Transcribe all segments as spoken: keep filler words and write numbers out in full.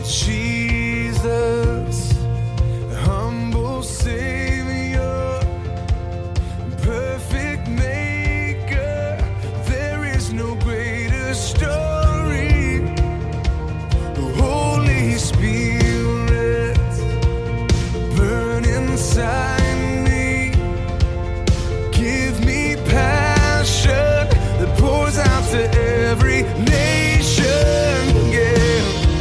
Jesus, humble Savior, perfect Maker, there is no greater story. Holy Spirit, burn inside me, give me passion that pours out to every nation. Yeah.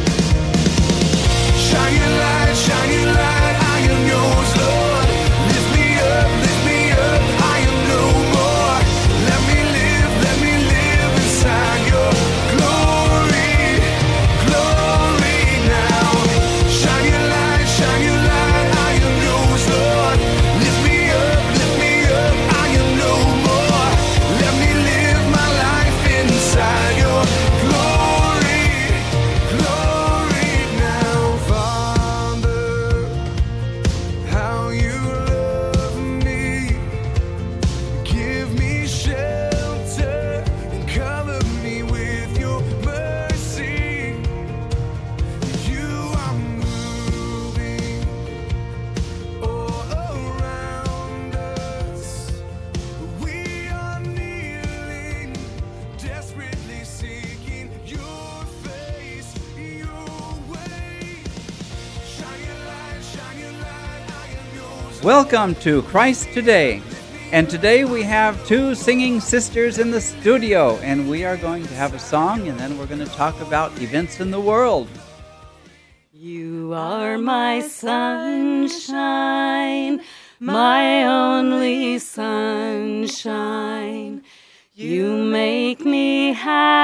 Shine your light, shine your light, I am yours, Lord. Lift me up, lift me up, I am no more. Let me live, let me live inside your glory, glory now. Shine your light, shine your light, I am yours, Lord. Lift me up, lift me up, I am no more. Let me live my life inside your glory, glory now. Father, how you love me, give me shelter and cover me with your mercy. You are moving all around us. We are kneeling, desperately seeking your face, your way. Shine your light, shine your light, I am yours. Welcome to Christ Today. And today we have two singing sisters in the studio, and we are going to have a song, and then we're going to talk about events in the world. You are my sunshine, my only sunshine. You make me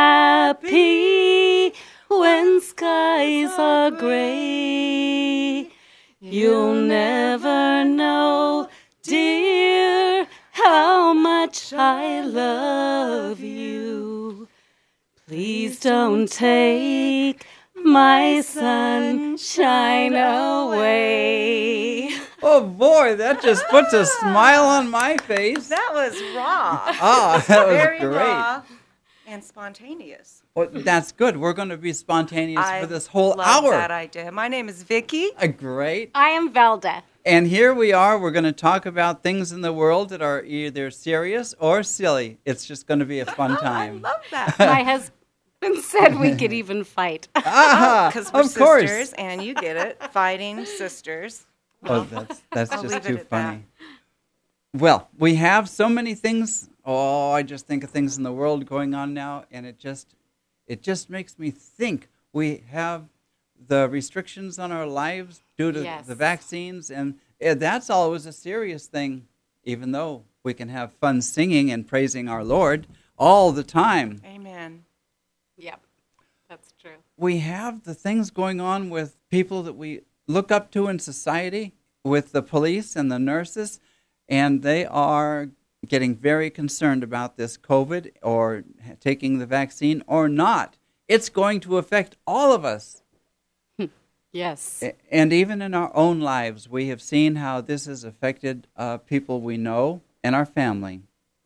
happy when skies are gray. You'll never know, dear, how much I love you. Please don't take my sunshine away. Oh boy, that just puts a smile on my face. That was raw. Ah, that was Very great. raw and spontaneous. Well, that's good. We're going to be spontaneous I for this whole love hour. that idea. My name is Vicky. Uh, great. I am Velda. And here we are. We're going to talk about things in the world that are either serious or silly. It's just going to be a fun time. I love that. My husband said we could even fight. Ah, Because we're of course. sisters, and you get it. Fighting sisters. Oh, that's that's I'll just leave it too at funny. Well, we have so many things. Oh, I just think of things in the world going on now, and it just it just makes me think. We have the restrictions on our lives due to Yes. the vaccines, and eh, that's always a serious thing, even though we can have fun singing and praising our Lord all the time. Amen. Yep, that's true. We have the things going on with people that we look up to in society, with the police and the nurses, and they are getting very concerned about this COVID or taking the vaccine or not. It's going to affect all of us. Yes. A- And even in our own lives, we have seen how this has affected uh, people we know and our family.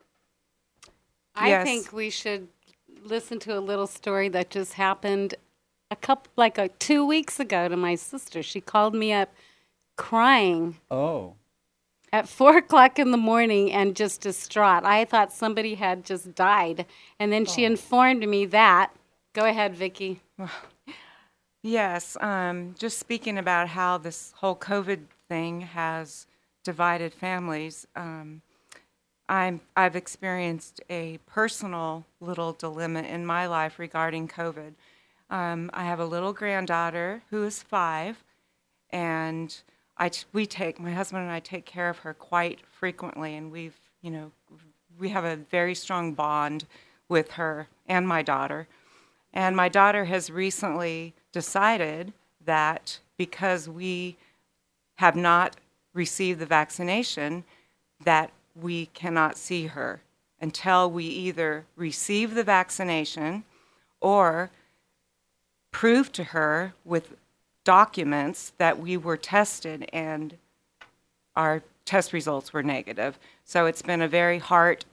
I Yes. think we should listen to a little story that just happened a couple, like a, two weeks ago to my sister. She called me up crying Oh. at four o'clock in the morning and just distraught. I thought somebody had just died. And then she informed me that. Go ahead, Vicki. Yes. Um, just speaking about how this whole COVID thing has divided families. Um, I'm, I've experienced a personal little dilemma in my life regarding COVID. Um, I have a little granddaughter who is five, and I t- we take my husband and I take care of her quite frequently, and we've you know we have a very strong bond with her and my daughter. And my daughter has recently decided that because we have not received the vaccination, that we cannot see her until we either receive the vaccination or prove to her with documents that we were tested and our test results were negative. So it's been a very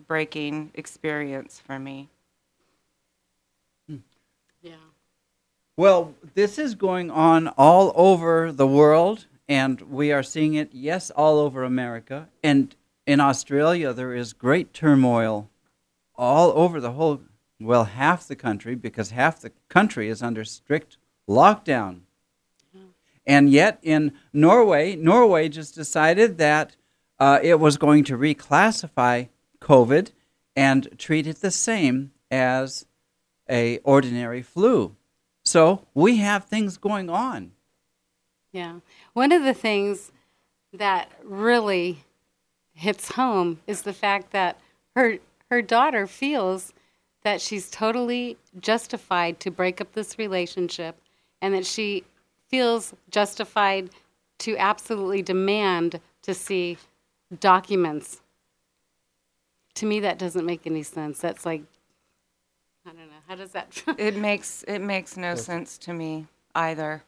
heartbreaking experience for me. Yeah. Well, this is going on all over the world, and we are seeing it, yes, all over America. And in Australia, there is great turmoil all over the whole, well, half the country, because half the country is under strict lockdown. And yet in Norway, Norway just decided that uh, it was going to reclassify COVID and treat it the same as a ordinary flu. So we have things going on. Yeah. One of the things that really hits home is the fact that her her daughter feels that she's totally justified to break up this relationship, and that she feels justified to absolutely demand to see documents. To me, that doesn't make any sense. That's like, I don't know. How does that? It makes it makes no sense to me either.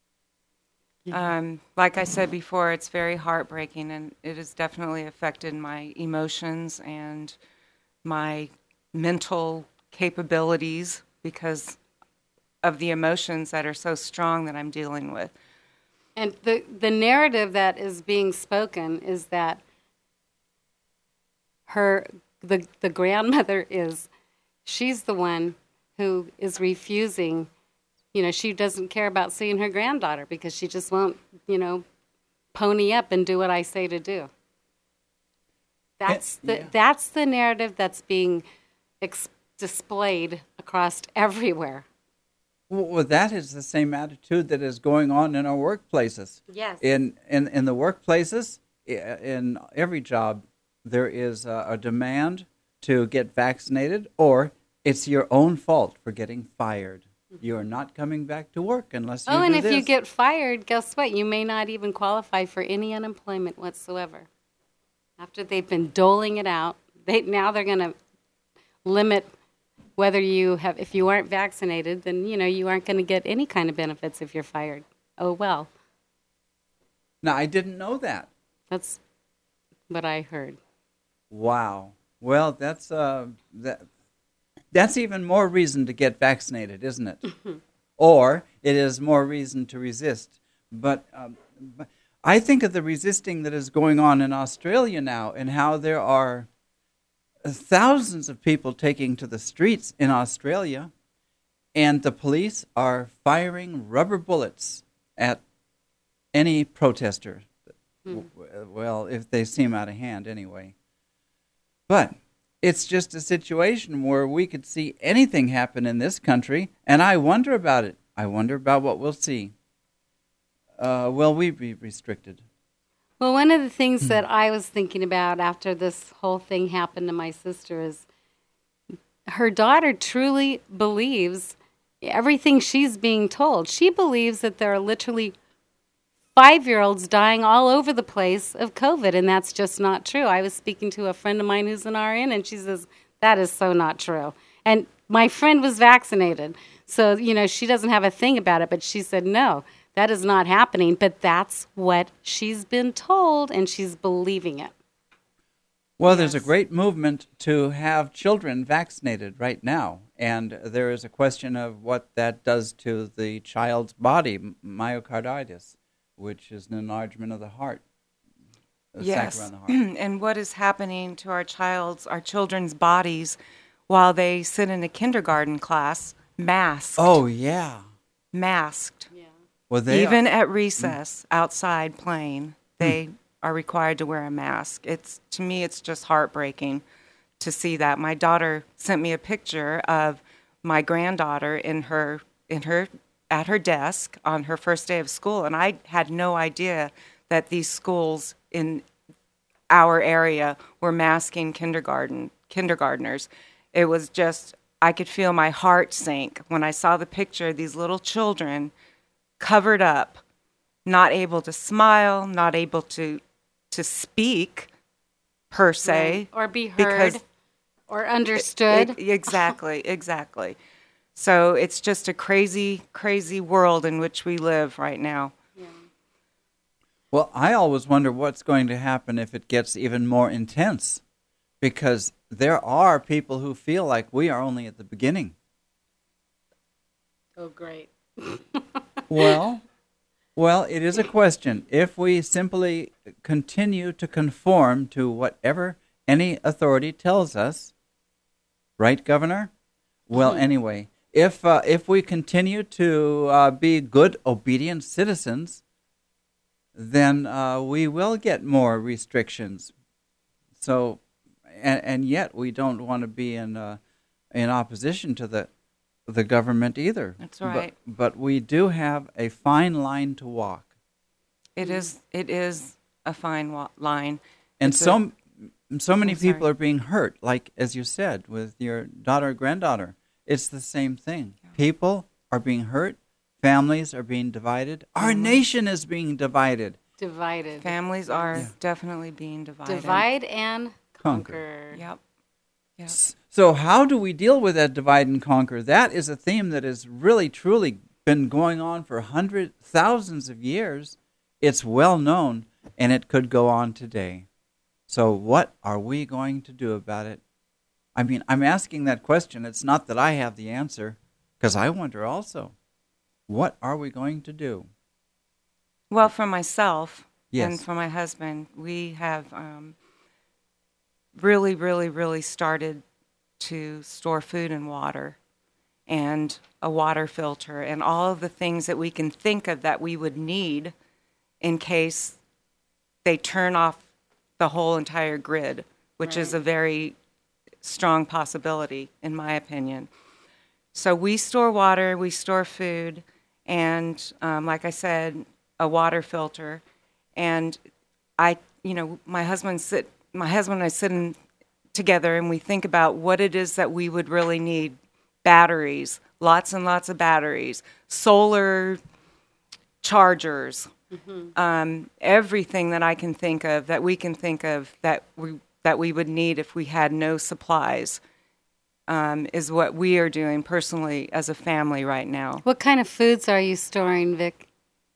Um, like I said before, it's very heartbreaking, and it has definitely affected my emotions and my mental capabilities because of the emotions that are so strong that I'm dealing with. And the the narrative that is being spoken is that her the the grandmother is she's the one who is refusing. You know, she doesn't care about seeing her granddaughter because she just won't, you know, pony up and do what I say to do. That's It- the yeah. that's the narrative that's being ex- displayed across everywhere. Well, that is the same attitude that is going on in our workplaces. Yes. In in, in the workplaces, i- in every job, there is a, a demand to get vaccinated, or it's your own fault for getting fired. You are not coming back to work unless you Oh, do and if this. you get fired, guess what? You may not even qualify for any unemployment whatsoever. After they've been doling it out, they now they're going to limit whether you have. If you aren't vaccinated, then you know you aren't going to get any kind of benefits if you're fired. Oh well, Now, I didn't know that. that's what I heard. Wow. Well, that's uh, that. That's even more reason to get vaccinated, isn't it? Or it is more reason to resist. But, um, but I think of the resisting that is going on in Australia now, and how there are thousands of people taking to the streets in Australia, and the police are firing rubber bullets at any protester. W- Well, if they seem out of hand anyway. But it's just a situation where we could see anything happen in this country, and I wonder about it. I wonder about what we'll see. Uh, will we be restricted? Well, one of the things that I was thinking about after this whole thing happened to my sister is her daughter truly believes everything she's being told. She believes that there are literally five-year-olds dying all over the place of COVID, and that's just not true. I was speaking to a friend of mine who's an R N, and she says, that is so not true. And my friend was vaccinated, so, you know, she doesn't have a thing about it, but she said, no, that is not happening, but that's what she's been told, and she's believing it. Well, there's a Yes. great movement to have children vaccinated right now, and there is a question of what that does to the child's body, m- myocarditis, which is an enlargement of the heart, a sac Yes, around the heart. and what is happening to our child's, our children's bodies while they sit in a kindergarten class, masked, Oh, yeah. masked. Well, they Even are, at recess, outside playing, they are required to wear a mask. It's to me, it's just heartbreaking to see that. My daughter sent me a picture of my granddaughter in her in her at her desk on her first day of school, and I had no idea that these schools in our area were masking kindergarten kindergartners. It was just, I could feel my heart sink when I saw the picture of these little children covered up, not able to smile, not able to to speak per se, Right. Or be heard because or understood. E- exactly, exactly. So it's just a crazy, crazy world in which we live right now. well, I always wonder what's going to happen if it gets even more intense, because there are people who feel like we are only at the beginning. Oh, great. Well, well, it is a question. If we simply continue to conform to whatever any authority tells us, right, Governor? Well, anyway, if uh, if we continue to uh, be good, obedient citizens, then uh, we will get more restrictions. So, and, and yet we don't want to be in uh, in opposition to the the government either. That's right. But, but we do have a fine line to walk. It is. It is a fine wa- line. And It's a- so, so many I'm sorry. people are being hurt, like, as you said, with your daughter or granddaughter. It's the same thing. People are being hurt. Families are being divided. Our Families. nation is being divided. Divided. Families are Yeah. definitely being divided. Divide and Conquer. conquer. Yep. Yep. S- So how do we deal with that divide and conquer? That is a theme that has really, truly been going on for hundreds, thousands of years. It's well known, and it could go on today. So what are we going to do about it? I mean, I'm asking that question. It's not that I have the answer, because I wonder also, what are we going to do? Well, for myself Yes. and for my husband, we have um, really, really, really started to store food and water and a water filter and all of the things that we can think of that we would need in case they turn off the whole entire grid, which is Right. a very strong possibility, in my opinion. So we store water, we store food, and um, like I said, a water filter. And I, you know, my husband sit, my husband and I sit in, together, and we think about what it is that we would really need: batteries, lots and lots of batteries, solar chargers, um, everything that I can think of, that we can think of, that we that we would need if we had no supplies, um, is what we are doing personally as a family right now. What kind of foods are you storing, Vic?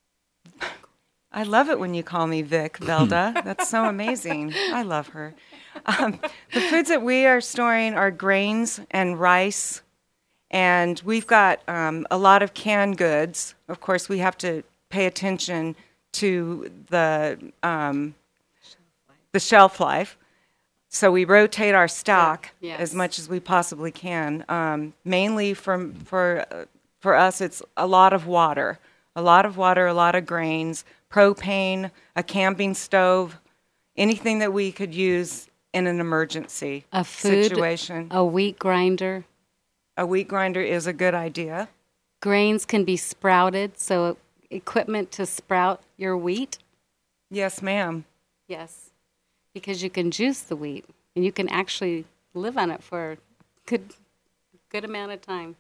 I love it when you call me Vic, Velda. That's so amazing. I love her. Um, the foods that we are storing are grains and rice, and we've got um, a lot of canned goods. Of course, we have to pay attention to the um, the shelf life. So we rotate our stock Yeah. Yes. as much as we possibly can. Um, mainly for for uh, for us, it's a lot of water, a lot of water, a lot of grains, propane, a camping stove, anything that we could use in an emergency A food, situation. a wheat grinder. A wheat grinder is a good idea. Grains can be sprouted, so equipment to sprout your wheat. Yes, ma'am. Yes, because you can juice the wheat, and you can actually live on it for a good, good amount of time.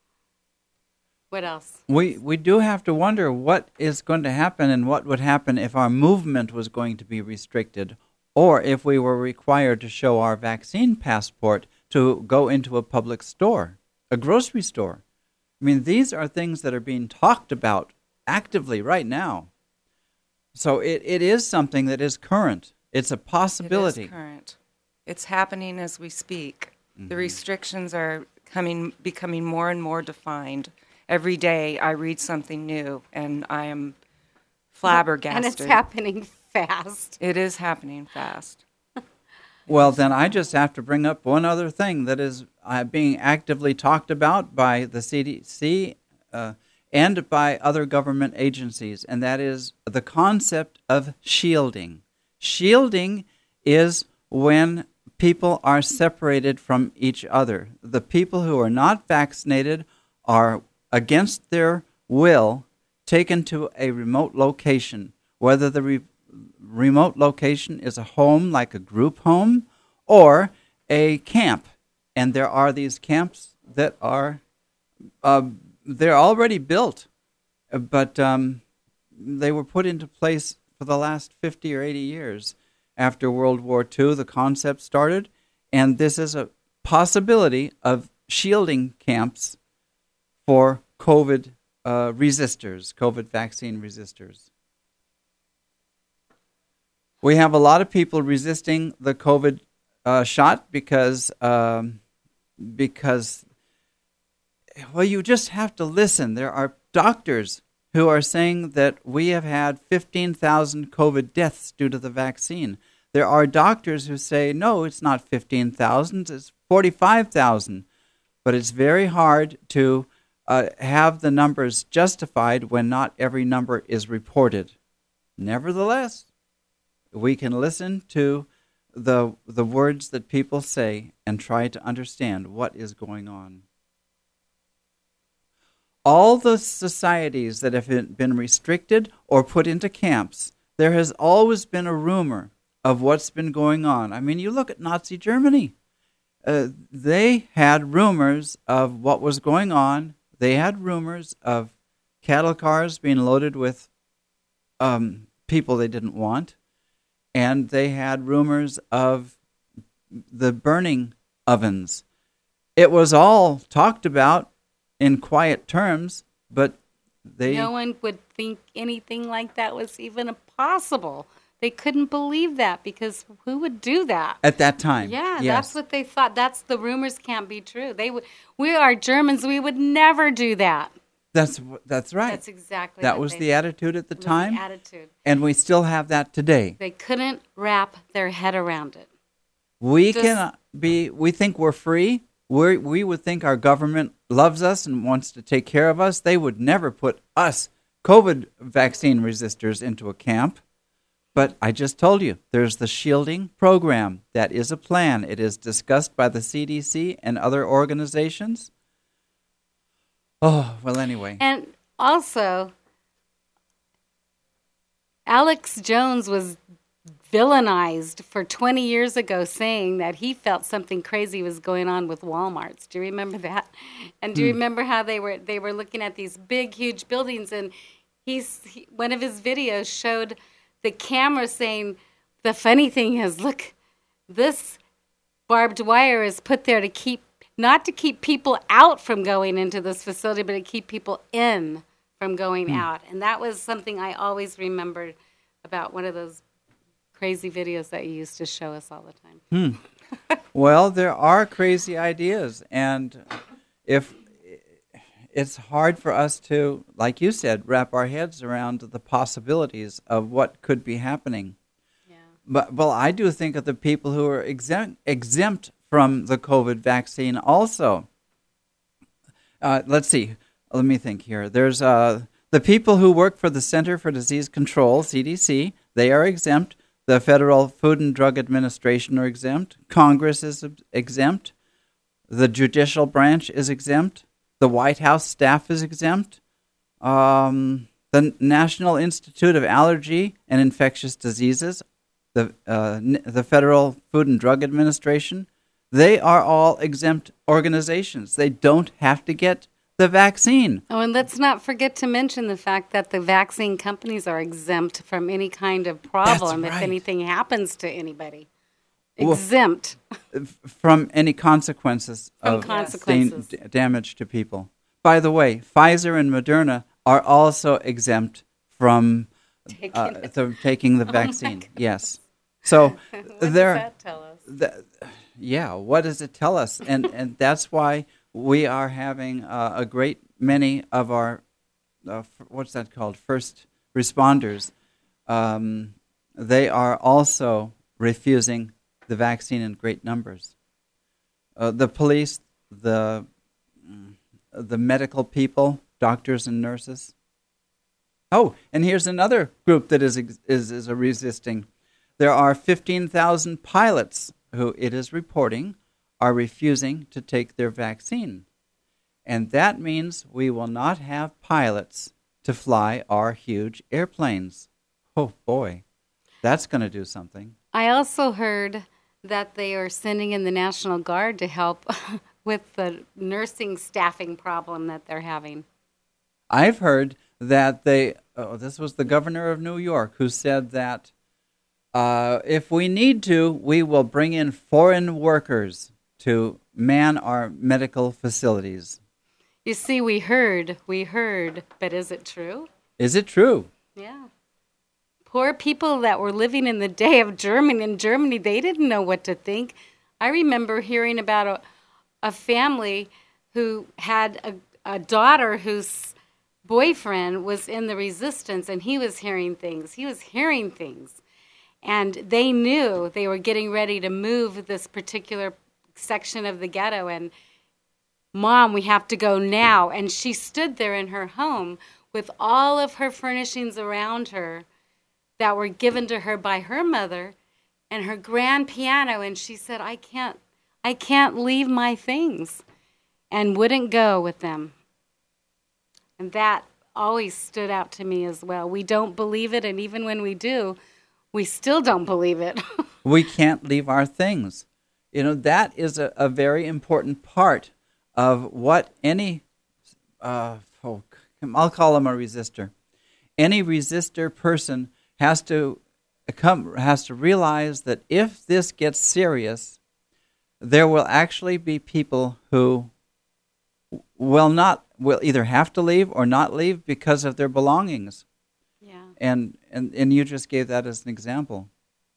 What else? We we do have to wonder what is going to happen and what would happen if our movement was going to be restricted, or if we were required to show our vaccine passport to go into a public store, a grocery store. I mean, these are things that are being talked about actively right now. So it, it is something that is current. It's a possibility. It is current. It's happening as we speak. The restrictions are coming, becoming more and more defined. Every day I read something new, and I am flabbergasted. And it's happening fast. It is happening fast. Well, then I just have to bring up one other thing that is uh, being actively talked about by the C D C uh, and by other government agencies, and that is the concept of shielding. Shielding is when people are separated from each other. The people who are not vaccinated are, against their will, taken to a remote location, whether the re- remote location is a home like a group home or a camp. And there are these camps that are, uh, they're already built, uh, but um, they were put into place for the last fifty or eighty years. After World War Two, the concept started, and this is a possibility of shielding camps for COVID uh, resistors, COVID vaccine resistors. We have a lot of people resisting the COVID uh, shot because um, because well, you just have to listen. There are doctors who are saying that we have had fifteen thousand COVID deaths due to the vaccine. There are doctors who say, no, it's not fifteen thousand, it's forty-five thousand. But it's very hard to uh, have the numbers justified when not every number is reported. Nevertheless, we can listen to the the words that people say and try to understand what is going on. All the societies that have been restricted or put into camps, there has always been a rumor of what's been going on. I mean, you look at Nazi Germany. Uh, they had rumors of what was going on. They had rumors of cattle cars being loaded with um, people they didn't want. And they had rumors of the burning ovens. It was all talked about in quiet terms, but they... No one would think anything like that was even possible. They couldn't believe that because who would do that? At that time. Yeah, yes. That's what they thought. That's the rumors can't be true. They would. We are Germans. We would never do that. That's that's right. That's exactly that what was they the attitude at the was time. The attitude. And we still have that today. They couldn't wrap their head around it. We Just- can be. We think we're free. We we would think our government loves us and wants to take care of us. They would never put us COVID vaccine resistors into a camp. But I just told you, there's the shielding program. That is a plan. It is discussed by the C D C and other organizations. Oh, well, anyway. And also, Alex Jones was villainized for twenty years ago saying that he felt something crazy was going on with Walmarts. Do you remember that? And do you remember how they were they were looking at these big, huge buildings, and he's he, one of his videos showed the camera saying, the funny thing is, look, this barbed wire is put there to keep, not to keep people out from going into this facility, but to keep people in from going out. And that was something I always remembered about one of those crazy videos that you used to show us all the time. Well, there are crazy ideas, and if it's hard for us to, like you said, wrap our heads around the possibilities of what could be happening. Yeah. But well, I do think of the people who are exempt exempt from the COVID vaccine also. Uh, let's see. Let me think here. There's uh, the people who work for the Center for Disease Control, C D C. They are exempt. The Federal Food and Drug Administration are exempt. Congress is exempt. The judicial branch is exempt. The White House staff is exempt. Um, the National Institute of Allergy and Infectious Diseases, the uh, N- the Federal Food and Drug Administration, they are all exempt organizations. They don't have to get the vaccine. Oh, and let's not forget to mention the fact that the vaccine companies are exempt from any kind of problem That's if right. anything happens to anybody. Well, Exempt. From any consequences From of consequences. da- damage to people. By the way, Pfizer and Moderna are also exempt from Taking uh, it. the, taking the my vaccine. Yes. So What there. does that tell us? The, yeah, what does it tell us? And and that's why we are having uh, a great many of our, uh, f- what's that called, first responders. Um, they are also refusing the vaccine in great numbers. Uh, the police, the the medical people, doctors and nurses. Oh, and here's another group that is ex- is is a resisting. There are fifteen thousand pilots who, it is reporting, are refusing to take their vaccine. And that means we will not have pilots to fly our huge airplanes. Oh, boy. That's going to do something. I also heard that they are sending in the National Guard to help with the nursing staffing problem that they're having. I've heard that they, oh, this was the governor of New York who said that uh, if we need to, we will bring in foreign workers to man our medical facilities. You see, we heard, we heard, but is it true? Is it true? Yeah. Poor people that were living in the day of Germany, in Germany, they didn't know what to think. I remember hearing about a, a family who had a, a daughter whose boyfriend was in the resistance, and he was hearing things. He was hearing things. And they knew they were getting ready to move this particular section of the ghetto. And, Mom, we have to go now. And she stood there in her home with all of her furnishings around her that were given to her by her mother and her grand piano. And she said, I can't, I can't leave my things, and wouldn't go with them. And that always stood out to me as well. We don't believe it, and even when we do, we still don't believe it. We can't leave our things. You know, that is a, a very important part of what any, uh, oh, I'll call him a resistor. Any resistor person has to come, has to realize that if this gets serious, there will actually be people who will not, will either have to leave or not leave because of their belongings. Yeah. And, and and you just gave that as an example.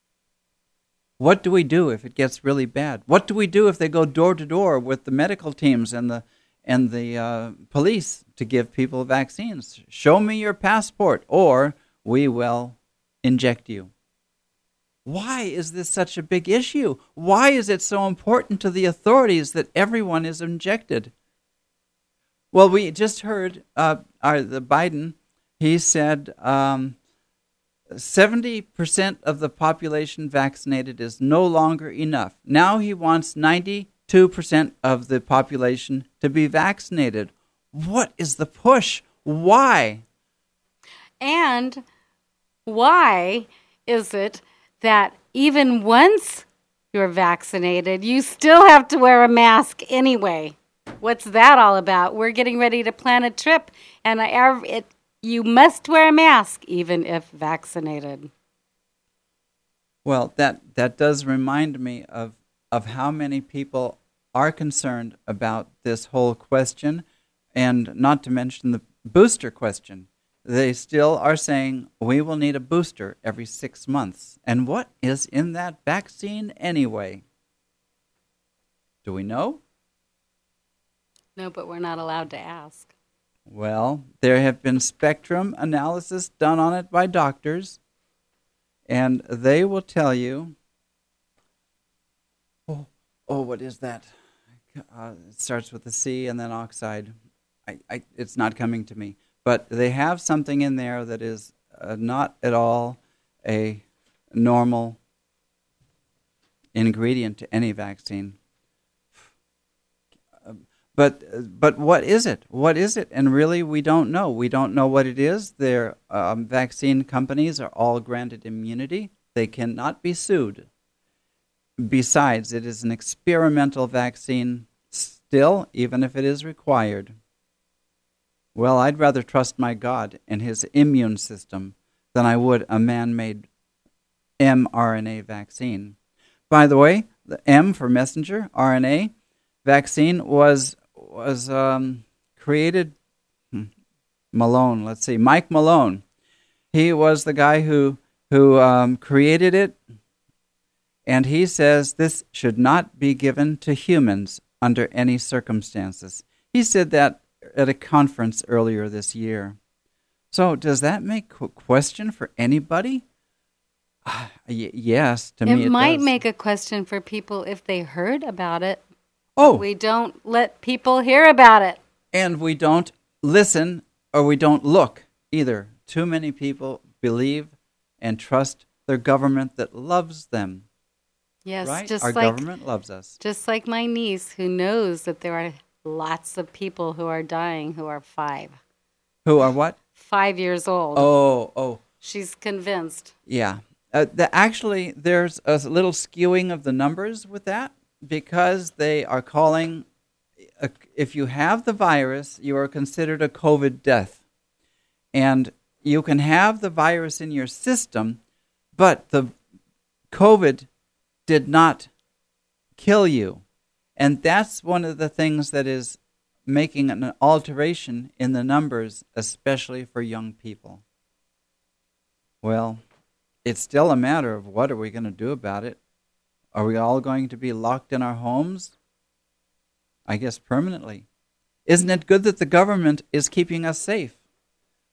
What do we do if it gets really bad? What do we do if they go door to door with the medical teams and the and the uh, police to give people vaccines? Show me your passport, or we will inject you. Why is this such a big issue? Why is it so important to the authorities that everyone is injected? Well, we just heard uh, our, the Biden. He said um, seventy percent of the population vaccinated is no longer enough. Now he wants ninety-two percent of the population to be vaccinated. What is the push? Why? And why is it that even once you're vaccinated, you still have to wear a mask anyway? What's that all about? We're getting ready to plan a trip, and I, it, you must wear a mask even if vaccinated. Well, that, that does remind me of, of how many people are concerned about this whole question, and not to mention the booster question. They still are saying we will need a booster every six months. And what is in that vaccine anyway? Do we know? No, but we're not allowed to ask. Well, there have been spectrum analysis done on it by doctors, and they will tell you, oh, oh what is that? Uh, it starts with a C and then oxide. I, I, it's not coming to me. But they have something in there that is uh, not at all a normal ingredient to any vaccine. But but what is it? What is it? And really, we don't know. We don't know what it is. Their um, vaccine companies are all granted immunity. They cannot be sued. Besides, it is an experimental vaccine still, even if it is required. Well, I'd rather trust my God and his immune system than I would a man-made mRNA vaccine. By the way, the M for messenger, R N A vaccine was was um, created, hmm, Malone, let's see, Mike Malone. He was the guy who, who um, created it, and he says this should not be given to humans under any circumstances. He said that at a conference earlier this year. So does that make a question for anybody? Uh, y- yes, to it me it might does. make a question for people if they heard about it. Oh, We don't let people hear about it. and we don't listen or we don't look either. Too many people believe and trust their government that loves them. Yes, Right? just Our like government loves us. just like my niece, who knows that there are lots of people who are dying who are five, Who are what? five years old. Oh, oh, She's convinced. yeah. Uh, the, actually, there's a little skewing of the numbers with that because they are calling, a, if you have the virus, you are considered a COVID death. And you can have the virus in your system, but the COVID did not kill you. And that's one of the things that is making an alteration in the numbers, especially for young people. Well, it's still a matter of what are we going to do about it? Are we all going to be locked in our homes? I guess permanently. Isn't it good that the government is keeping us safe?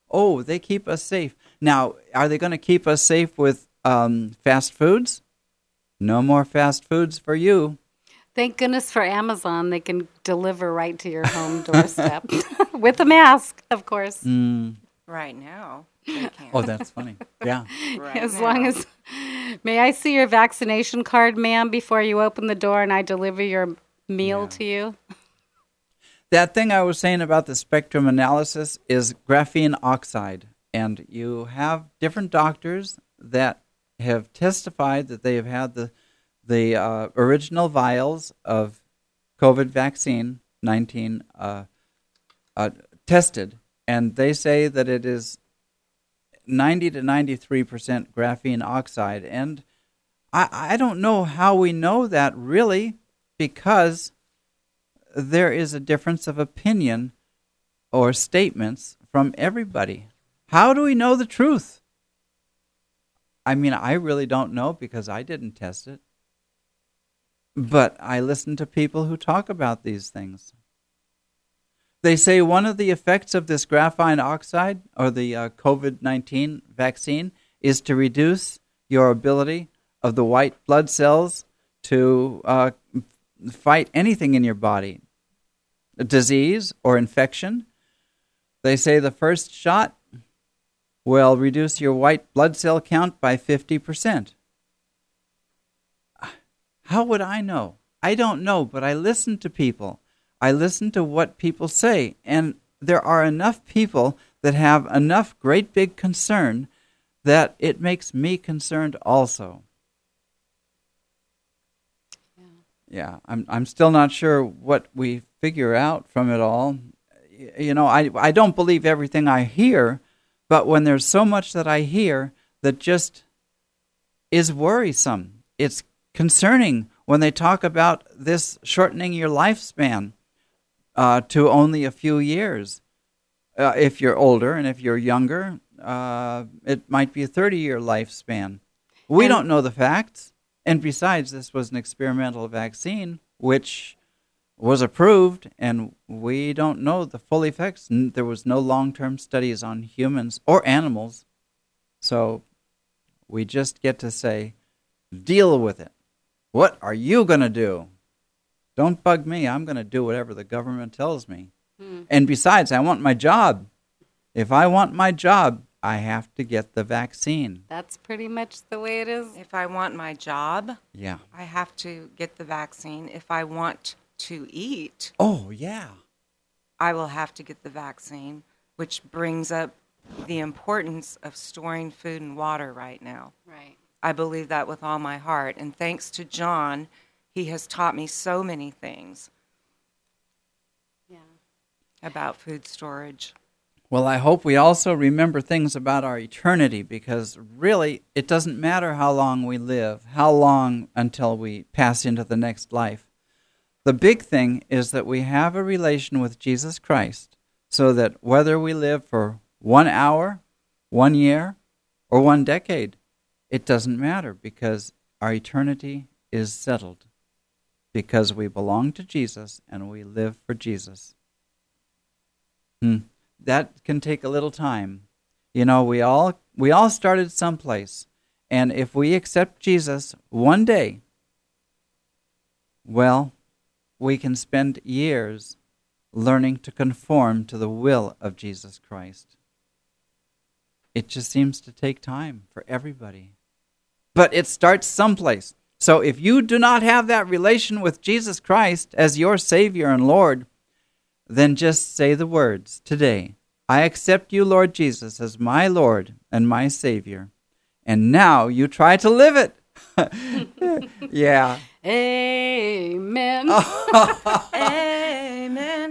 Oh, they keep us safe. Now, are they going to keep us safe with um, fast foods? No more fast foods for you. Thank goodness for Amazon. They can deliver right to your home doorstep with a mask, of course. Mm. Right now, they can. Oh, that's funny. Yeah. Right As now. long as, may I see your vaccination card, ma'am, before you open the door and I deliver your meal Yeah. to you? That thing I was saying about the spectrum analysis is graphene oxide. And you have different doctors that have testified that they have had the the uh, original vials of COVID vaccine nineteen uh, uh, tested, and they say that it is ninety to ninety-three percent graphene oxide. And I, I don't know how we know that really, because there is a difference of opinion or statements from everybody. How do we know the truth? I mean, I really don't know because I didn't test it. But I listen to people who talk about these things. They say one of the effects of this graphene oxide or the uh, COVID nineteen vaccine is to reduce your ability of the white blood cells to uh, fight anything in your body, a disease or infection. They say the first shot will reduce your white blood cell count by fifty percent. How would I know? I don't know, but I listen to people. I listen to what people say, and there are enough people that have enough great big concern that it makes me concerned also. Yeah, yeah I'm I'm still not sure what we figure out from it all. You know, I I don't believe everything I hear, but when there's so much that I hear that just is worrisome, it's concerning when they talk about this shortening your lifespan uh, to only a few years. Uh, if you're older, and if you're younger, uh, it might be a thirty-year lifespan. We And- don't know the facts. And besides, this was an experimental vaccine, which was approved, and we don't know the full effects. N- There was no long-term studies on humans or animals. So we just get to say, deal with it. What are you going to do? Don't bug me. I'm going to do whatever the government tells me. Hmm. And besides, I want my job. If I want my job, I have to get the vaccine. That's pretty much the way it is. If I want my job, Yeah. I have to get the vaccine. If I want to eat, Oh, yeah. I will have to get the vaccine, which brings up the importance of storing food and water right now. Right. I believe that with all my heart. And thanks to John, he has taught me so many things Yeah. about food storage. Well, I hope we also remember things about our eternity, because really it doesn't matter how long we live, how long until we pass into the next life. The big thing is that we have a relation with Jesus Christ, so that whether we live for one hour, one year, or one decade, it doesn't matter, because our eternity is settled, because we belong to Jesus and we live for Jesus. Hmm. That can take a little time. You know, we all we all started someplace, and if we accept Jesus one day, well, we can spend years learning to conform to the will of Jesus Christ. It just seems to take time for everybody. But it starts someplace. So if you do not have that relation with Jesus Christ as your Savior and Lord, then just say the words today. I accept you, Lord Jesus, as my Lord and my Savior. And now you try to live it. Yeah. Amen. Amen.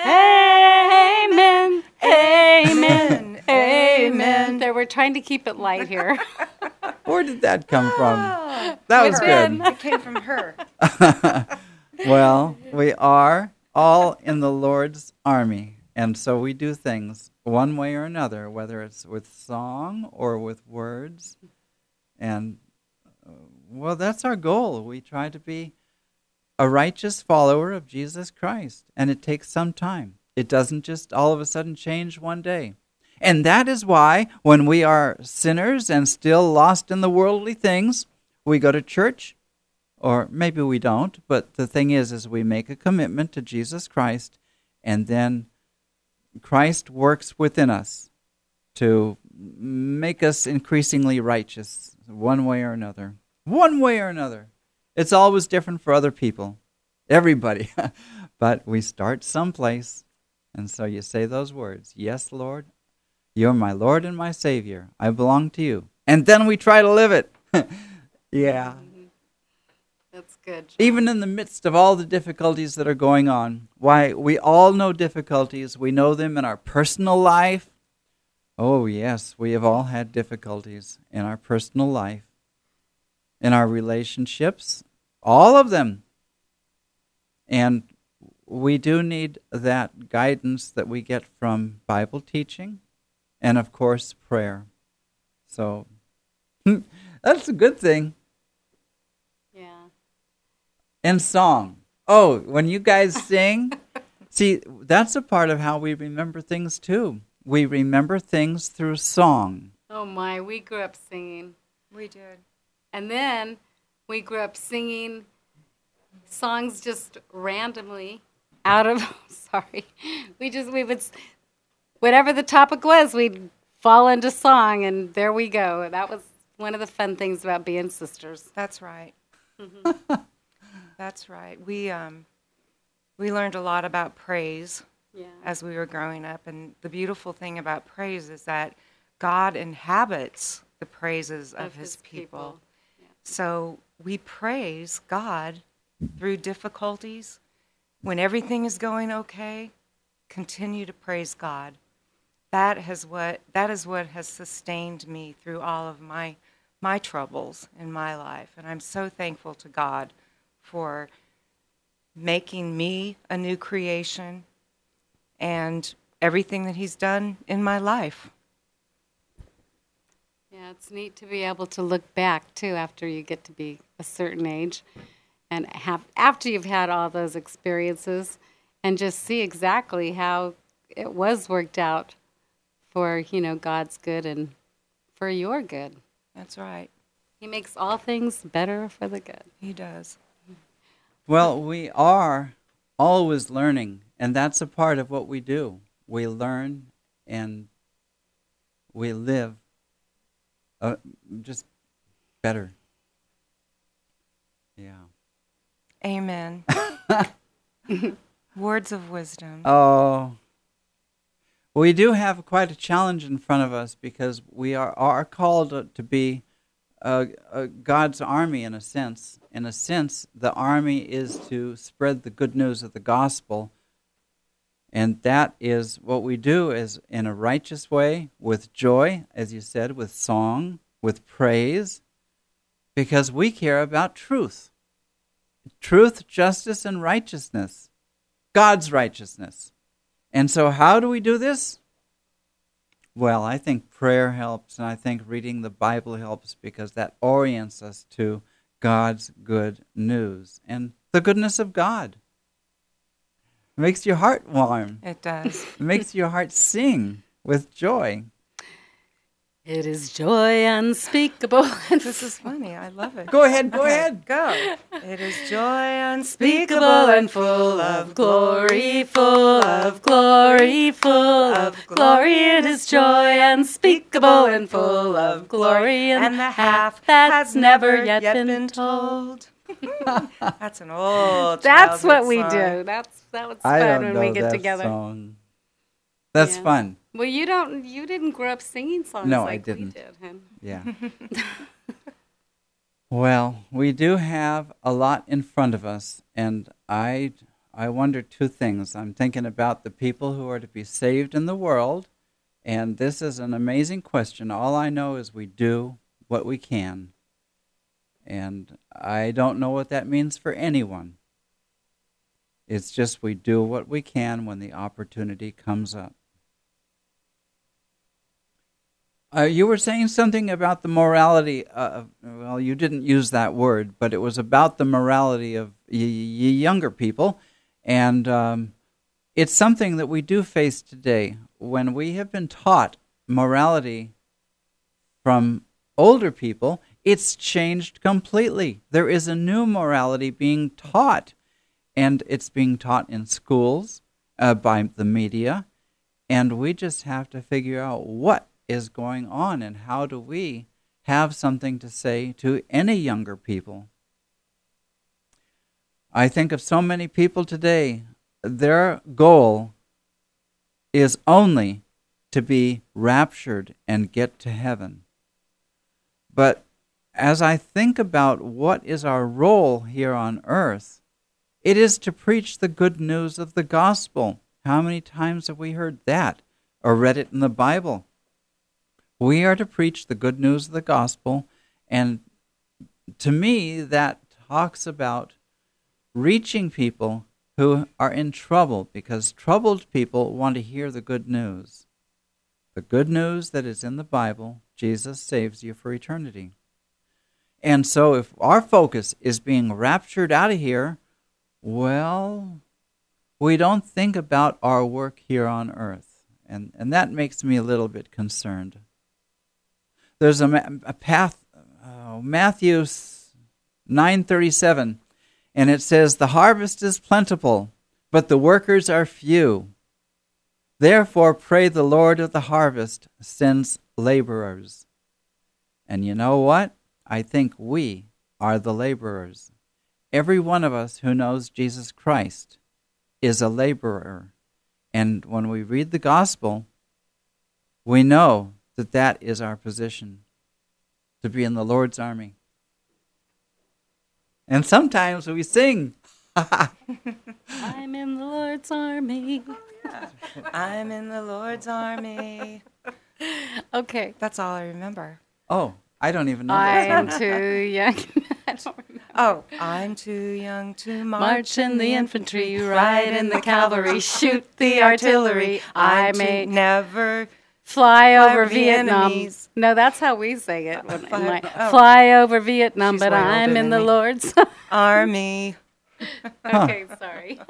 Amen. Amen. Amen. There, we're trying to keep it light here. Where did that come from? That was Within. good. It came from her. Well, we are all in the Lord's army. And so we do things one way or another, whether it's with song or with words. And, uh, well, that's our goal. We try to be a righteous follower of Jesus Christ. And it takes some time. It doesn't just all of a sudden change one day. And that is why when we are sinners and still lost in the worldly things, we go to church, or maybe we don't, but the thing is, is we make a commitment to Jesus Christ, and then Christ works within us to make us increasingly righteous one way or another. One way or another. It's always different for other people. Everybody. But we start someplace. And so you say those words, yes, Lord, you're my Lord and my Savior. I belong to you. And then we try to live it. Yeah. That's good. John. Even in the midst of all the difficulties that are going on, why, we all know difficulties. We know them in our personal life. Oh, yes, we have all had difficulties in our personal life, in our relationships, all of them. And we do need that guidance that we get from Bible teaching and, of course, prayer. So that's a good thing. Yeah. And song. Oh, when you guys sing, see, that's a part of how we remember things too. We remember things through song. Oh my, we grew up singing. We did. And then we grew up singing songs just randomly out of, sorry, we just, we would, whatever the topic was, we'd fall into song, and there we go. That was one of the fun things about being sisters. That's right. Mm-hmm. That's right. We um, we learned a lot about praise Yeah. as we were growing up, and the beautiful thing about praise is that God inhabits the praises of, Of his, his people. people. Yeah. So we praise God through difficulties. When everything is going okay, continue to praise God. That has what that is what has sustained me through all of my my troubles in my life, and I'm so thankful to God for making me a new creation and everything that he's done in my life. Yeah, it's neat to be able to look back, too, after you get to be a certain age and have after you've had all those experiences and just see exactly how it was worked out for, you know, God's good and for your good. That's right. He makes all things better for the good. He does. Well, we are always learning, and that's a part of what we do. We learn and we live uh, just better. Yeah. Amen. Words of wisdom. Oh. We do have quite a challenge in front of us because we are, are called to, to be uh, uh, God's army in a sense. In a sense, the army is to spread the good news of the gospel. And that is what we do is in a righteous way, with joy, as you said, with song, with praise, because we care about truth. Truth, justice, and righteousness. God's righteousness. And so how do we do this? Well, I think prayer helps, and I think reading the Bible helps because that orients us to God's good news and the goodness of God. It makes your heart warm. It does. It makes your heart sing with joy. It is joy unspeakable. This is funny. I love it. Go ahead, go Okay, ahead. Go. It is joy Unspeakable unspeakable and full of glory, full of glory, full of glory. It is joy unspeakable and full of glory, and the half that's has never yet been told. That's an old. That's what childhood we song. do. That's that was I fun don't when know we get that together. song. That's Yeah. fun. Well, you don't. You didn't grow up singing songs No, I like we didn't. did. Huh? Yeah. Well, we do have a lot in front of us, and I I wonder two things. I'm thinking about the people who are to be saved in the world, and this is an amazing question. All I know is we do what we can, and I don't know what that means for anyone. It's just we do what we can when the opportunity comes up. Uh, you were saying something about the morality of, well, you didn't use that word, but it was about the morality of y- y- younger people. And um, it's something that we do face today when we have been taught morality from older people, it's changed completely. There is a new morality being taught, and it's being taught in schools uh, by the media, and we just have to figure out what is going on and how do we have something to say to any younger people. I think of so many people today, their goal is only to be raptured and get to heaven. But as I think about what is our role here on earth, it is to preach the good news of the gospel. How many times have we heard that or read it in the Bible? We are to preach the good news of the gospel, and to me that talks about reaching people who are in trouble, because troubled people want to hear the good news. The good news that is in the Bible, Jesus saves you for eternity. And so if our focus is being raptured out of here, well, we don't think about our work here on earth. And, and that makes me a little bit concerned. There's a, a path, uh, Matthew nine thirty-seven, and it says, "The harvest is plentiful, but the workers are few. Therefore pray the Lord of the harvest sends laborers." And you know what? I think we are the laborers. Every one of us who knows Jesus Christ is a laborer. And when we read the gospel, we know that that is our position, to be in the Lord's army. And sometimes we sing, I'm in the Lord's army. I'm in the Lord's army. Okay. That's all I remember. oh, I don't even know that. I'm too young. I don't remember. Oh, I'm too young to march, March in the infantry, ride in the cavalry, shoot the artillery. I I'm may too never. fly over over the Vietnam. enemies. No, that's how we sing it. When, Fly- in my- oh. Fly over Vietnam, She's but way I'm older in than the me. Lord's. Army. Okay, sorry.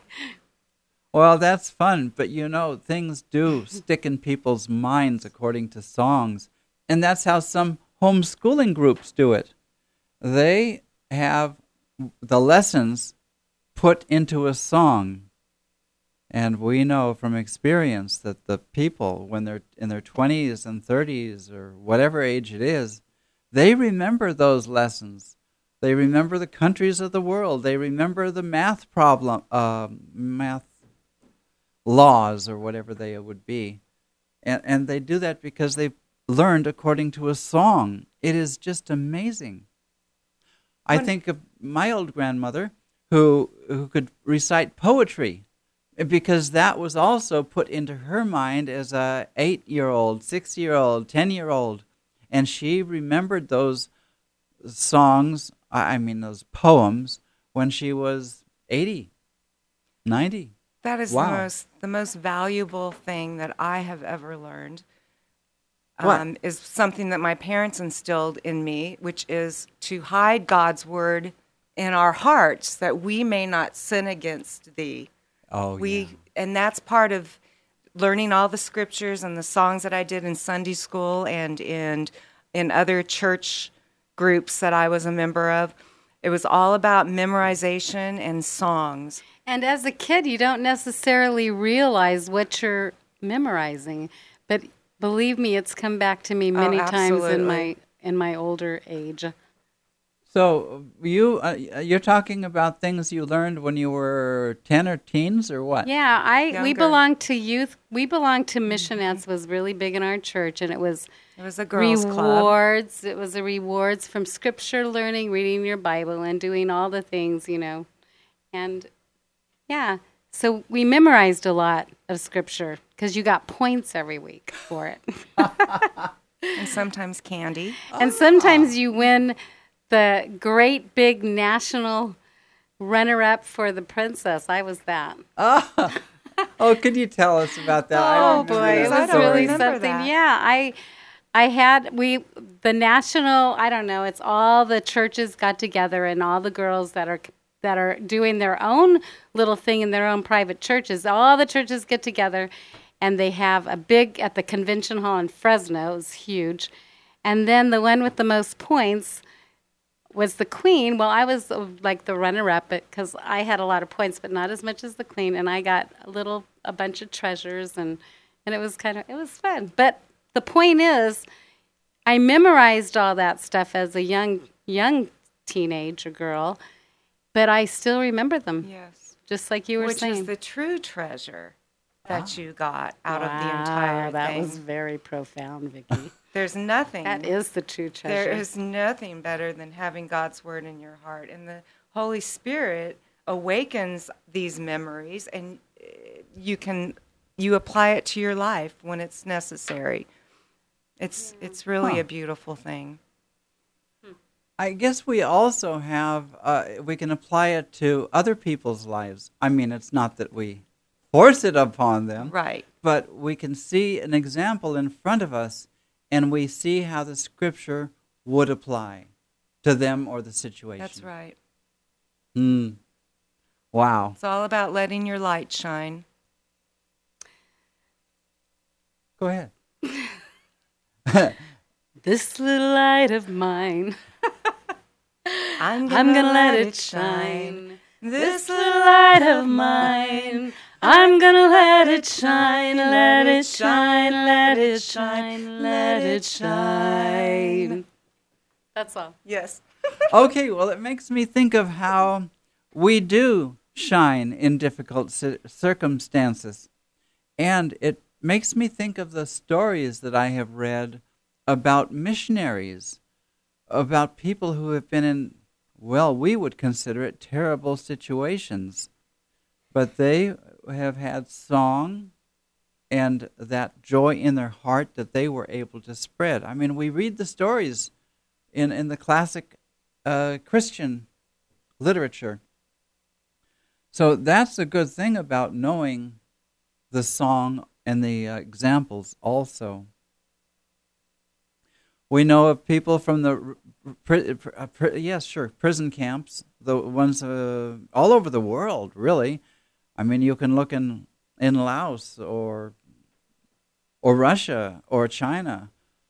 Well, that's fun, but you know, things do stick in people's minds according to songs. And that's how some homeschooling groups do it. They have the lessons put into a song. And we know from experience that the people, when they're in their twenties and thirties or whatever age it is, they remember those lessons. They remember the countries of the world. They remember the math problem, uh, math laws or whatever they would be. And, and they do that because they've learned according to a song. It is just amazing. I When- think of my old grandmother who who could recite poetry, because that was also put into her mind as a eight-year-old, six-year-old, ten-year-old. And she remembered those songs, I mean those poems, when she was eighty, ninety. That is Wow. the most the most valuable thing that I have ever learned. What? Um, is something that my parents instilled in me, which is to hide God's word in our hearts, that we may not sin against thee. Oh, we yeah. And that's part of learning all the scriptures and the songs that I did in Sunday school and in in other church groups that I was a member of. It was all about memorization and songs. And as a kid, you don't necessarily realize what you're memorizing, but believe me, it's come back to me many times in my absolutely. in my older age. So you uh, you're talking about things you learned when you were ten or teens or what? Yeah, I we Younger. belonged to youth. We belonged to Missionettes. Was really big in our church, and it was It was a girls' club. rewards. It was a rewards from scripture learning, reading your Bible, and doing all the things, you know. And yeah, so we memorized a lot of scripture because you got points every week for it. And sometimes candy. And sometimes you win the great big national runner-up for the princess. I was that. Oh, could you tell us about that? I Oh remember boy, it that was story. really remember something. that. Yeah, I I had we the national, I don't know, it's all the churches got together and all the girls that are that are doing their own little thing in their own private churches. All the churches get together and they have a big at the convention hall in Fresno. It's huge. And then the one with the most points was the queen. Well, I was uh, like the runner-up because I had a lot of points, but not as much as the queen. And I got a little, a bunch of treasures, and and it was kind of, it was fun. But the point is, I memorized all that stuff as a young young teenager girl, but I still remember them. Yes. Just like you were Which saying. is the true treasure that you got out wow, of the entire that thing. was very profound, Vicki. There's nothing. That is the true treasure. There is nothing better than having God's word in your heart. And the Holy Spirit awakens these memories, and uh, you can you apply it to your life when it's necessary. It's it's really Huh. a beautiful thing. I guess we also have, uh, we can apply it to other people's lives. I mean, it's not that we force it upon them, Right. but we can see an example in front of us, and we see how the scripture would apply to them or the situation. That's right. Mm. Wow. It's all about letting your light shine. Go ahead. This little light of mine, I'm I'm gonna let it shine. This little light of mine, I'm gonna let it shine, let it shine, let it shine, let it shine. That's all. Yes. Okay, well, it makes me think of how we do shine in difficult ci- circumstances. And it makes me think of the stories that I have read about missionaries, about people who have been in, well, we would consider it terrible situations. But they have had song and that joy in their heart that they were able to spread. I mean, we read the stories in, in the classic uh, Christian literature. So that's a good thing about knowing the song and the uh, examples also. We know of people from the, pri- pri- pri- yes, sure, prison camps, the ones uh, all over the world, really. I mean, you can look in, in Laos or or Russia or China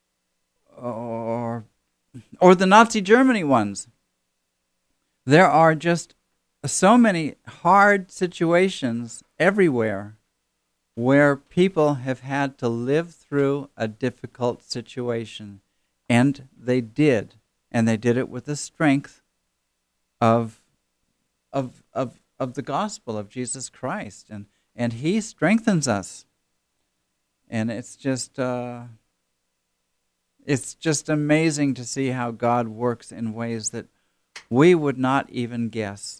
or or the Nazi Germany ones. There are just so many hard situations everywhere where people have had to live through a difficult situation. And they did. And they did it with the strength of of of of the gospel of Jesus Christ. And, and he strengthens us. And it's just uh, it's just amazing to see how God works in ways that we would not even guess.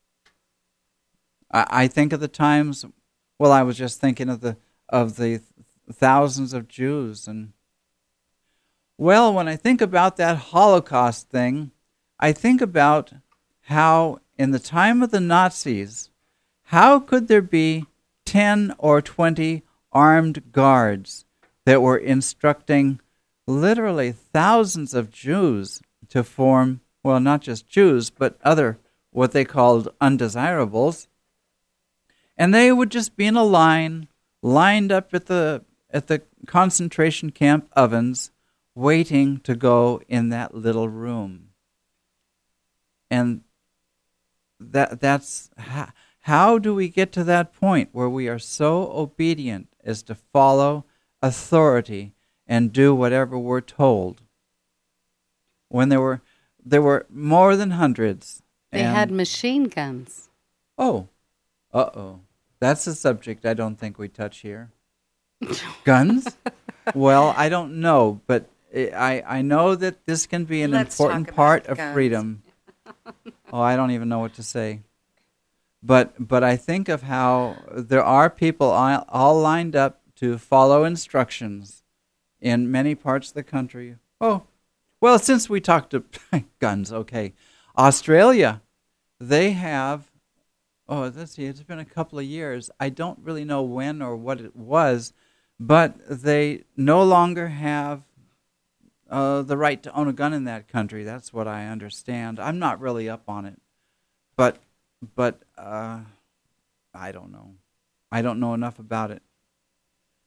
I, I think of the times, well, I was just thinking of the of the thousands of Jews, and well, when I think about that Holocaust thing, I think about how in the time of the Nazis, how could there be ten or twenty armed guards that were instructing literally thousands of Jews to form, well, not just Jews, but other, what they called undesirables. And they would just be in a line, lined up at the at the concentration camp ovens, waiting to go in that little room. And that that's how, how do we get to that point where we are so obedient as to follow authority and do whatever we're told? When there were there were more than hundreds. They and, had machine guns. Oh, uh-oh. That's a subject I don't think we touch here. Guns? Well, I don't know, but I, I know that this can be an Let's important talk part about of guns. freedom. Oh, I don't even know what to say. But but I think of how there are people all, all lined up to follow instructions in many parts of the country. Oh, well, since we talked to guns, okay. Australia, they have, oh, let's see, it's been a couple of years. I don't really know when or what it was, but they no longer have uh, the right to own a gun in that country. That's what I understand. I'm not really up on it. But, but uh, I don't know. I don't know enough about it.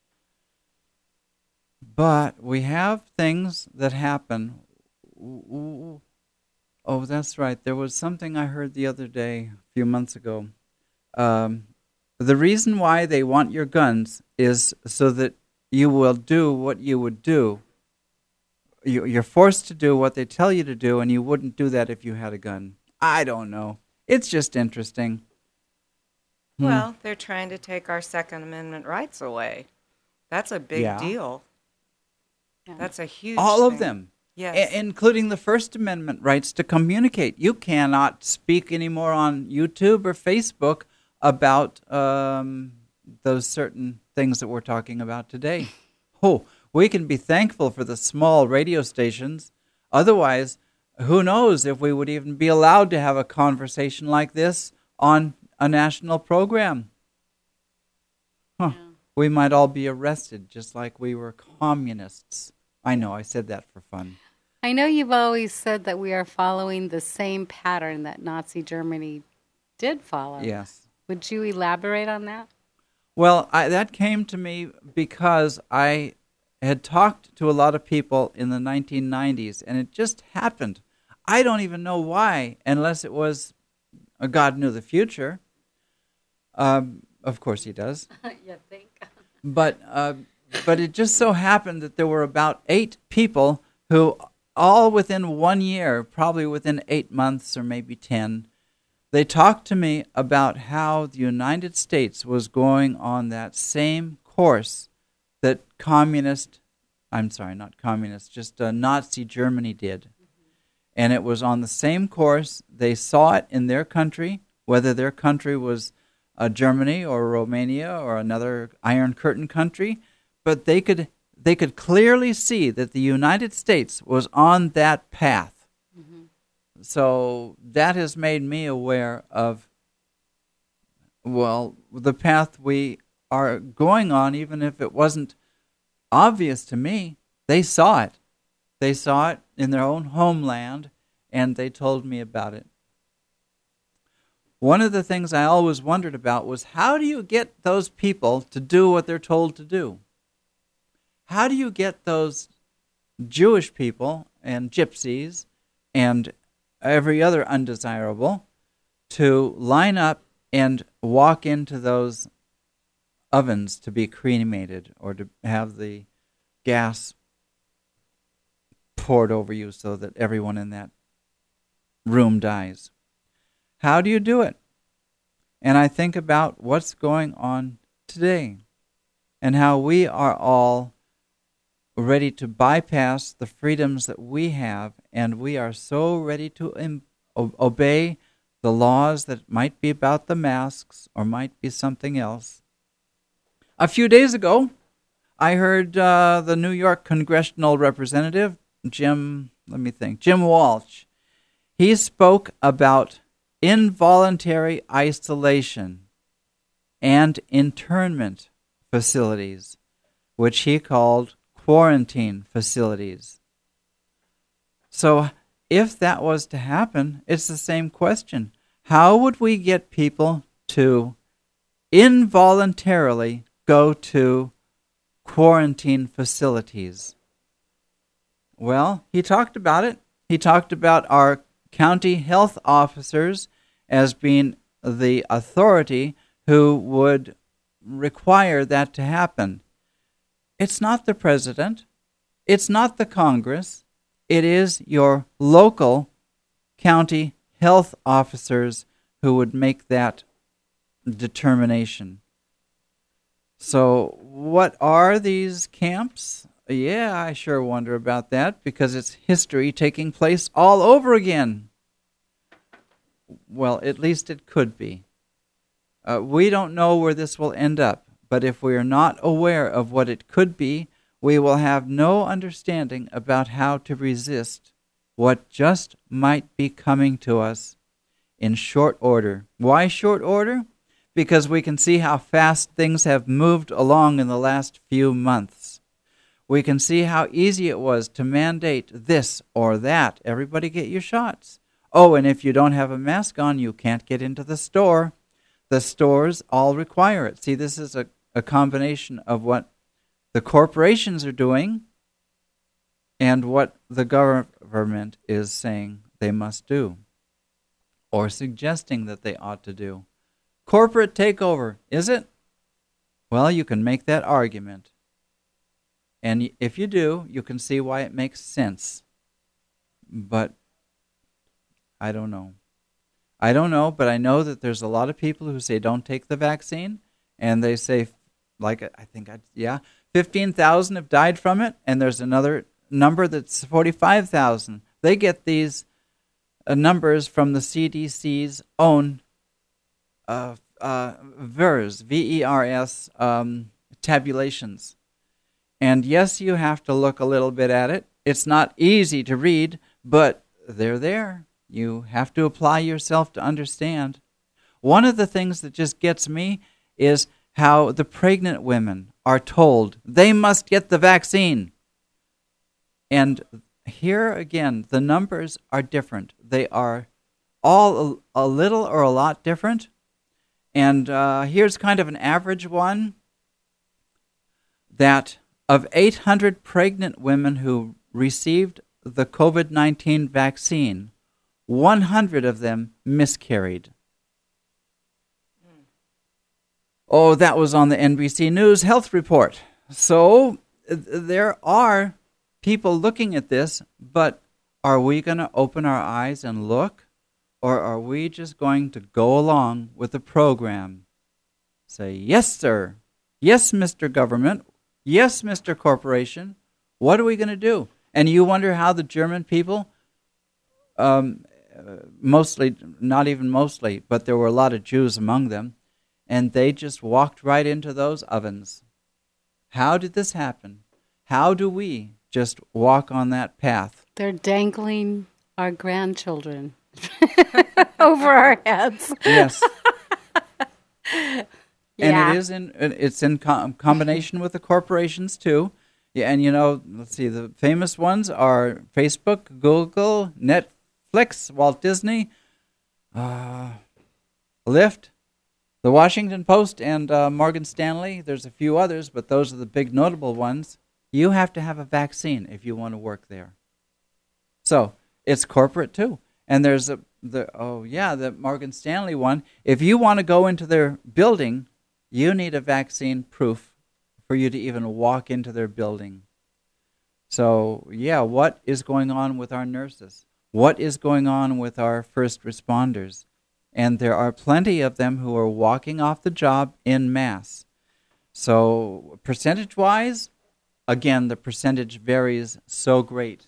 But we have things that happen. Ooh, oh, that's right. There was something I heard the other day, a few months ago. Um, the reason why they want your guns is so that you will do what you would do. You, you're forced to do what they tell you to do, and you wouldn't do that if you had a gun. I don't know. It's just interesting. Hmm. Well, they're trying to take our Second Amendment rights away. That's a big Yeah. deal. Yeah. That's a huge All of thing. them. Yes. I- including the First Amendment rights to communicate. You cannot speak anymore on YouTube or Facebook about um, those certain things that we're talking about today. Oh, we can be thankful for the small radio stations. Otherwise, who knows if we would even be allowed to have a conversation like this on a national program. Huh. Yeah. We might all be arrested just like we were communists. I know, I said that for fun. I know you've always said that we are following the same pattern that Nazi Germany did follow. Yes. Would you elaborate on that? Well, I, that came to me because I had talked to a lot of people in the nineteen nineties, and it just happened. I don't even know why, unless it was uh, God knew the future. Um, of course he does. You think? But uh, but it just so happened that there were about eight people who, all within one year, probably within eight months or maybe ten, they talked to me about how the United States was going on that same course that communist, I'm sorry, not communist, just uh, Nazi Germany did. And it was on the same course. They saw it in their country, whether their country was uh, Germany or Romania or another Iron Curtain country, but they could they could clearly see that the United States was on that path. Mm-hmm. So that has made me aware of, well, the path we are going on, even if it wasn't obvious to me. They saw it. They saw it in their own homeland, and they told me about it. One of the things I always wondered about was, how do you get those people to do what they're told to do? How do you get those Jewish people and gypsies and every other undesirable to line up and walk into those ovens to be cremated or to have the gas poured over you so that everyone in that room dies? How do you do it? And I think about what's going on today and how we are all ready to bypass the freedoms that we have, and we are so ready to im- obey the laws that might be about the masks or might be something else. A few days ago, I heard uh, the New York congressional representative, Jim, let me think, Jim Walsh. He spoke about involuntary isolation and internment facilities, which he called quarantine facilities. So if that was to happen, it's the same question. How would we get people to involuntarily go to quarantine facilities? Well, he talked about it. He talked about our county health officers as being the authority who would require that to happen. It's not the president. It's not the Congress. It is your local county health officers who would make that determination. So what are these camps? Yeah, I sure wonder about that, because it's history taking place all over again. Well, at least it could be. Uh, we don't know where this will end up, but if we are not aware of what it could be, we will have no understanding about how to resist what just might be coming to us in short order. Why short order? Because we can see how fast things have moved along in the last few months. We can see how easy it was to mandate this or that. Everybody get your shots. Oh, and if you don't have a mask on, you can't get into the store. The stores all require it. See, this is a, a combination of what the corporations are doing and what the government is saying they must do or suggesting that they ought to do. Corporate takeover, is it? Well, you can make that argument. And if you do, you can see why it makes sense. But I don't know. I don't know, but I know that there's a lot of people who say don't take the vaccine, and they say, like, I think, I, yeah, fifteen thousand have died from it, and there's another number that's forty-five thousand. They get these uh, numbers from the C D C's own uh, uh, V E R S, V E R S um, tabulations. And yes, you have to look a little bit at it. It's not easy to read, but they're there. You have to apply yourself to understand. One of the things that just gets me is how the pregnant women are told they must get the vaccine. And here again, the numbers are different. They are all a, a little or a lot different. And uh, here's kind of an average one, that of eight hundred pregnant women who received the COVID nineteen vaccine, one hundred of them miscarried. Mm. Oh, that was on the N B C News Health Report. So uh, there are people looking at this, but are we going to open our eyes and look? Or are we just going to go along with the program? Say, yes, sir. Yes, Mister Government. Yes, Mister Corporation. What are we going to do? And you wonder how the German people, um, mostly, not even mostly, but there were a lot of Jews among them, and they just walked right into those ovens. How did this happen? How do we just walk on that path? They're dangling our grandchildren over our heads. Yes. Yeah. And it is in it's in com- combination with the corporations too. Yeah, and you know, let's see, the famous ones are Facebook, Google, Netflix, Walt Disney, uh, Lyft, the Washington Post, and uh, Morgan Stanley. There's a few others, but those are the big notable ones. You have to have a vaccine if you want to work there. So it's corporate too. And there's a the oh yeah, the Morgan Stanley one. If you want to go into their building, you need a vaccine proof for you to even walk into their building. So, yeah, what is going on with our nurses? What is going on with our first responders? And there are plenty of them who are walking off the job en masse. So, percentage-wise, again, the percentage varies so great.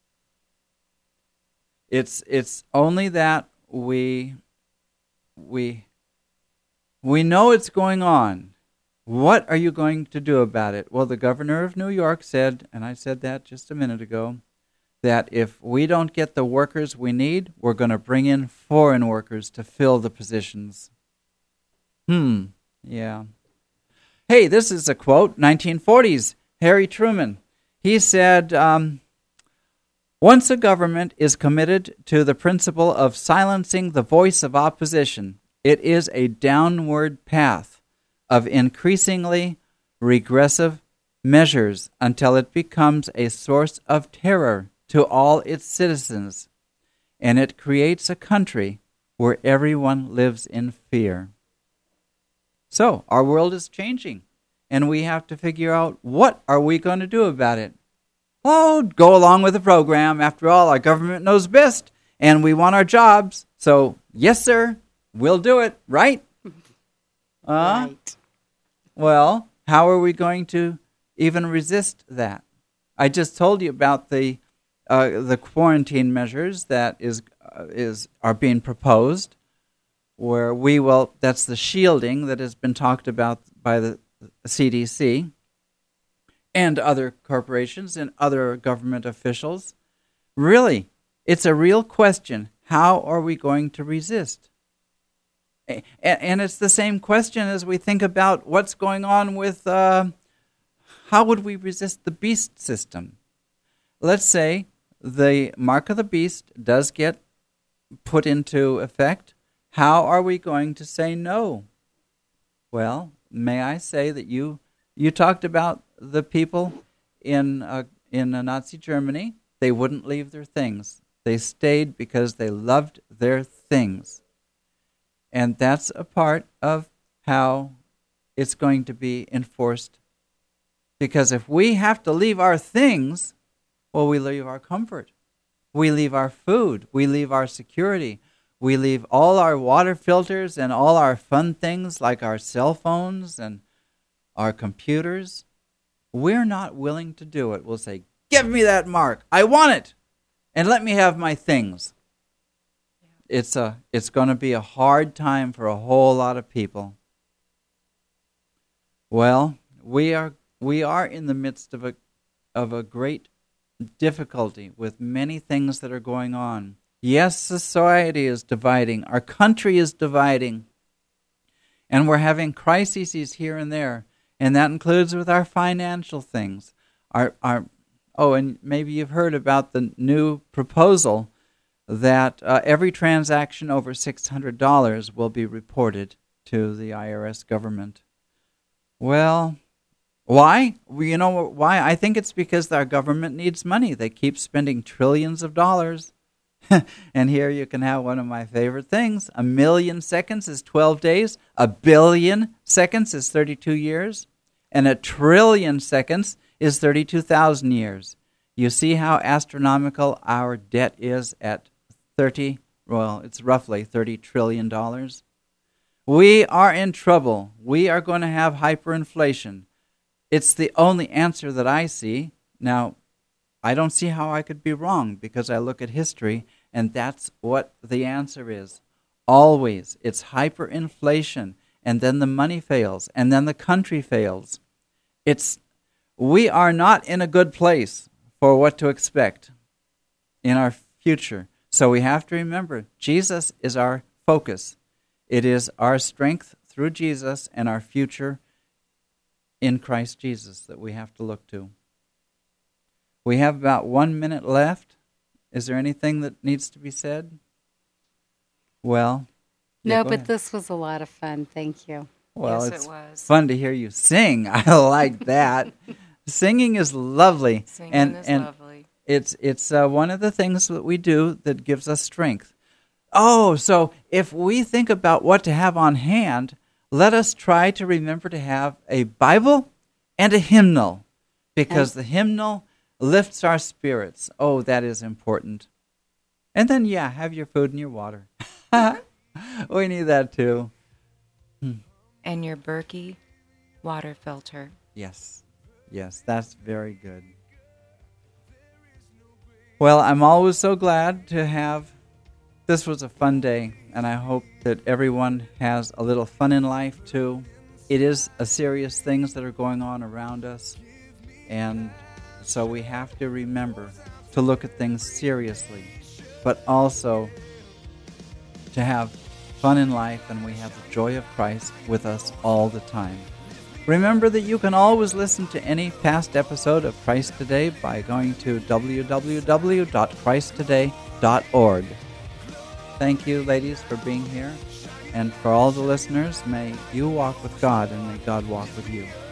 It's it's only that we we we know it's going on. What are you going to do about it? Well, the governor of New York said, and I said that just a minute ago, that if we don't get the workers we need, we're going to bring in foreign workers to fill the positions. Hmm, yeah. Hey, this is a quote, nineteen forties, Harry Truman. He said, um, once a government is committed to the principle of silencing the voice of opposition, it is a downward path of increasingly regressive measures until it becomes a source of terror to all its citizens, and it creates a country where everyone lives in fear. So, our world is changing, and we have to figure out what are we going to do about it. Oh, go along with the program. After all, our government knows best, and we want our jobs. So, yes, sir, we'll do it, right? Uh, right. Well, how are we going to even resist that? I just told you about the uh, the quarantine measures that is uh, is are being proposed, where we will. That's the shielding that has been talked about by the C D C and other corporations and other government officials. Really, it's a real question. How are we going to resist? And it's the same question as we think about what's going on with uh, how would we resist the beast system? Let's say the mark of the beast does get put into effect. How are we going to say no? Well, may I say that you you talked about the people in uh, in uh, Nazi Germany, they wouldn't leave their things. They stayed because they loved their things. And that's a part of how it's going to be enforced. Because if we have to leave our things, well, we leave our comfort. We leave our food. We leave our security. We leave all our water filters and all our fun things like our cell phones and our computers. We're not willing to do it. We'll say, give me that mark. I want it. And let me have my things. Yeah. It's a, it's going to be a hard time for a whole lot of people. Well, we are we are in the midst of a of a great difficulty with many things that are going on. Yes, society is dividing. Our country is dividing. And we're having crises here and there. And that includes with our financial things. Our our oh, and maybe you've heard about the new proposal that uh, every transaction over six hundred dollars will be reported to the I R S government. Well, why? Well, you know why? I think it's because our government needs money. They keep spending trillions of dollars. And here you can have one of my favorite things. A million seconds is twelve days. A billion seconds is thirty-two years. And a trillion seconds is thirty-two thousand years. You see how astronomical our debt is at thirty, well, it's roughly thirty trillion dollars. We are in trouble. We are going to have hyperinflation. It's the only answer that I see. Now, I don't see how I could be wrong because I look at history, and that's what the answer is. Always. It's hyperinflation, and then the money fails, and then the country fails. It's we are not in a good place for what to expect in our future. So we have to remember, Jesus is our focus. It is our strength through Jesus and our future in Christ Jesus that we have to look to. We have about one minute left. Is there anything that needs to be said? Well, yeah, no, but ahead. This was a lot of fun. Thank you. Well, Yes, it's it was. fun to hear you sing. I like that. Singing is lovely. Singing and, is and lovely. It's it's uh, one of the things that we do that gives us strength. Oh, so if we think about what to have on hand, let us try to remember to have a Bible and a hymnal, because and the hymnal lifts our spirits. Oh, that is important. And then, yeah, have your food and your water. We need that too. And your Berkey water filter. Yes, yes, that's very good. Well, I'm always so glad to have, this was a fun day, and I hope that everyone has a little fun in life too. It is a serious things that are going on around us, and so we have to remember to look at things seriously, but also to have fun in life, and we have the joy of Christ with us all the time. Remember that you can always listen to any past episode of Christ Today by going to w w w dot christ today dot org. Thank you, ladies, for being here. And for all the listeners, may you walk with God and may God walk with you.